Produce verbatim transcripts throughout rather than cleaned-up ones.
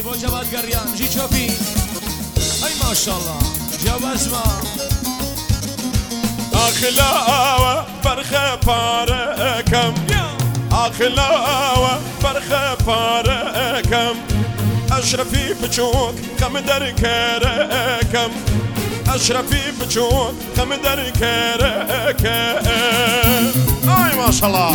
بۆ جەواد گەڕیان ژی چۆپی ئەی ماشەڵڵا جیاوازمە ئاخلاوە بەرخە پارەکەم ئاخلاوە بەرخە پارەکەم ئەشرەفی بچووک خەم دەرکەرەکەم ئەشرەفی بچووک خەم دەرکەرەکەم ئای ماشەڵڵا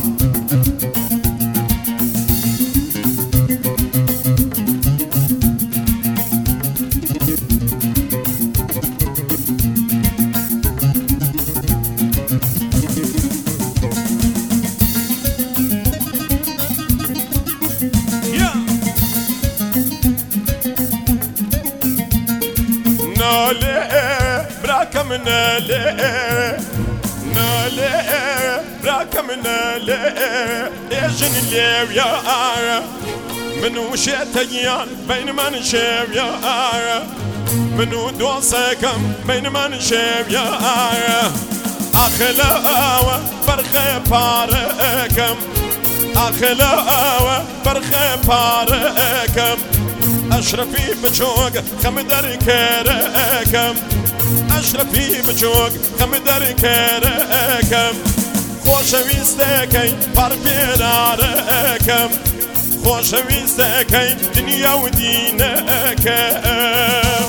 نالێ براکەم نالێ نالێ براکەم نالێ ئێژن لێویایە من و شێتەگیان بینمان شێویایە من و دۆسەکەم بینمان شێویایە ئاخلاوە بەرخە پارەکەم ئاخلاوە بەرخە پارەکەم ئەشرەفی بچۆک خەم دەرکەرەکەم ئەشرەفی بچۆک خەم دەرکەرەکەم خۆشەویستەکەی پەرپێرارەکەم خۆشەویستەکەی دنیا و دینەکەم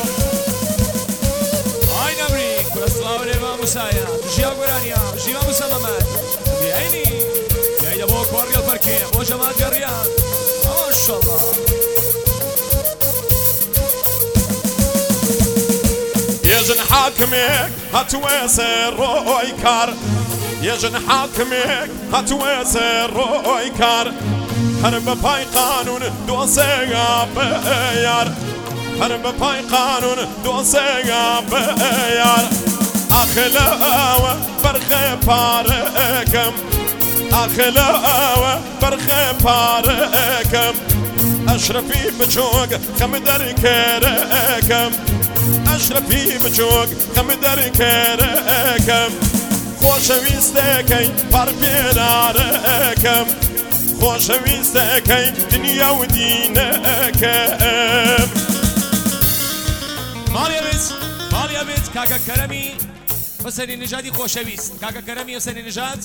ئای نەبریک بەسڵاو لێ مامۆسایە ژیا گۆرانیا ژی مامۆسا مەمەد بیاینی بیایدە بۆ کۆڕگەڵ پەرکێ بۆ جەماد گەڕیان ماشەڵڵا يجن حاكمك هتواسر روي كار يجن حاكمك هتواسر روي كار هرب باي قانون دوسيا بيار هرب باي قانون دوسيا بيار أخلاوة برخة باركم أخلاوة برخة باركم أشرفي بجوق خم دركركم ئەشرەفی بچۆک خەم دەرکەرەکەم خۆشەویستەکەی پەرپێرارەکەم خۆشەویستەکەی دنیا و دینەکەم ماڵیەوێت ماڵیەوێت کاکە کەرەمی حوسێنی نژادی خۆشەویست کاکە کەرەمی حوسێنی نژاد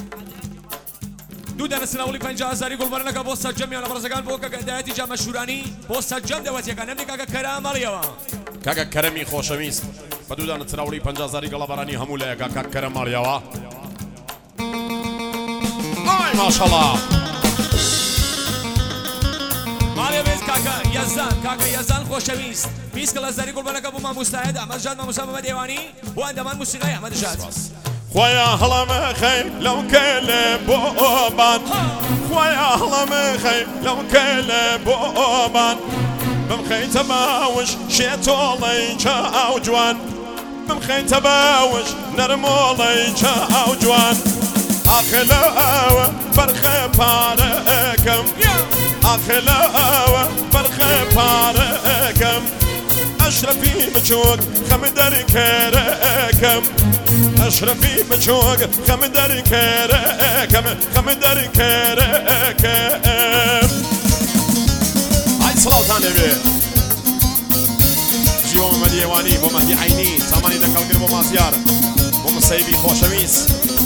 دوو دەنە سناوڵی پەنجا هەزاری گوڵبەرنەکە بۆ سەرجەمیان لە بەڕێزەکان بۆ کەدایەتی جامەشورانی بۆ سەرجەم دەوەتیەکە نەمنی کاکە کەرە ماڵیەوە کاکە کەرەمی خۆشەویست بە دوودانە چراوڵی پەنجا هەزاری گەڵەبەرانی هەموو لایەکە کاکە کەرەم ماڵیەوە ئای ماشەڵڵا ماڵیەوێت کاکە یەزدان کاکە یەزدان خۆشەویست بیست کەڵ هەزاری گوڵبەرنەکە بۆ مامۆستایەت ئەمەدژاد مامۆستا مەمەدێوانی بۆ ئەندەمان موسیقای ئەمەدژاد خۆیا هەڵەمە خەی لەو کەلە بۆبان خۆیا هەڵەمە خەی لەو کەلە بۆبان بمخەیتە باوش شێتۆڵەی چاو جوان بمخەیتە باوش نەرمۆڵەی چاو جوان ئاخلاوە بەرخە پارەکەم ئاخلاوە بەرخە پارەکەم ئەشرەفی بچۆک خەم دەرکەرەکەم ئەشرەفی بچۆک خەم دەرکەرەکەم خەم دەرکەرەکەم ئای سڵاوتان لەوێ ژی بۆ مەمەدی ئێوانی بۆ مەهدی عەینی سامانی نەکەڵگر بۆ مازیار بۆ مسەیبی خۆشەویست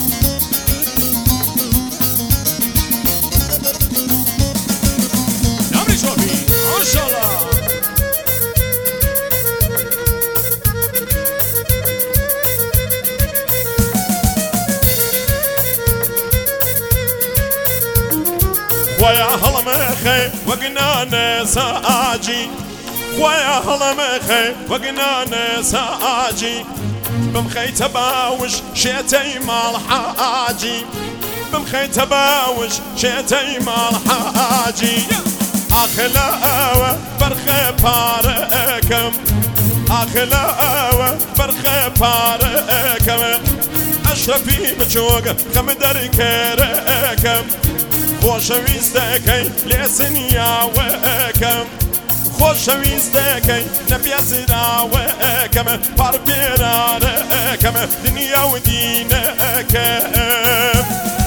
نامری چۆپی ماشەڵڵا خۆیا هەڵەمە خەی وەگنانە سەعاجی خۆیا هەڵەمە خەی وەگنانە سەعاجی بمخەیتە باوش شێتەی ماڵ حاجی بمخەیتە باوش شێتەی ماڵ حاجی ئاخلاوە بەرخە پارەکەم ئاخلاوە بەرخە پارەکەم ئەشرەفی بچۆک خەم دەرکەرەکەم خۆشەویستەکەی لێسنیاوەکەم خۆشەویستەکەی نەبێزراوەکەمە پەرپێرارەکەمە دنیا و دینەکەم